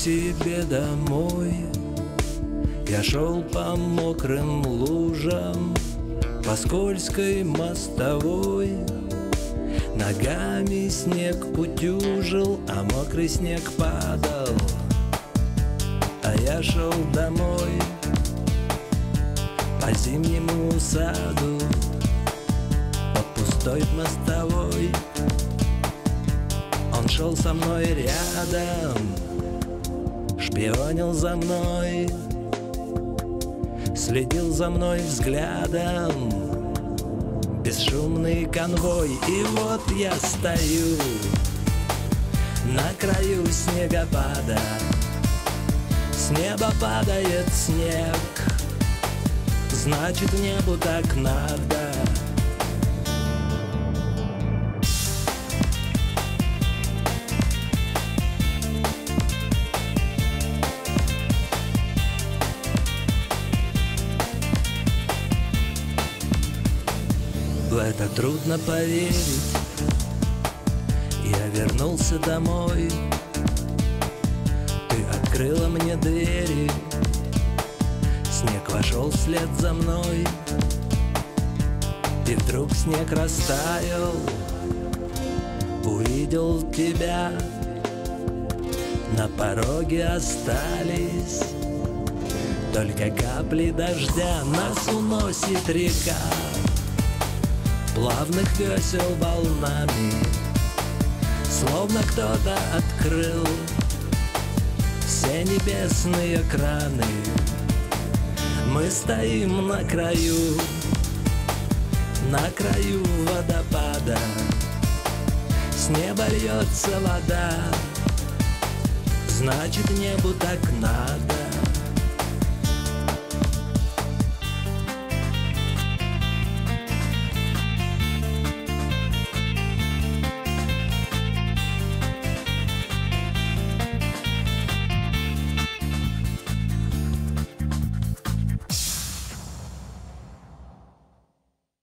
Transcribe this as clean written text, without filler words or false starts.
себе домой. Я шел по мокрым лужам, по скользкой мостовой. Ногами снег утюжил, а мокрый снег падал. А я шел домой по зимнему саду, по пустой мостовой. Он шел со мной рядом, шпионил за мной, следил за мной взглядом. Бесшумный конвой, и вот я стою на краю снегопада. С неба падает снег, значит, небу так надо. В это трудно поверить. Я вернулся домой, ты открыла мне двери, снег вошел вслед за мной. И вдруг снег растаял, увидел тебя. На пороге остались только капли дождя. Нас уносит река плавных весел волнами, словно кто-то открыл все небесные краны. Мы стоим на краю водопада. С неба льется вода, значит, небу так надо.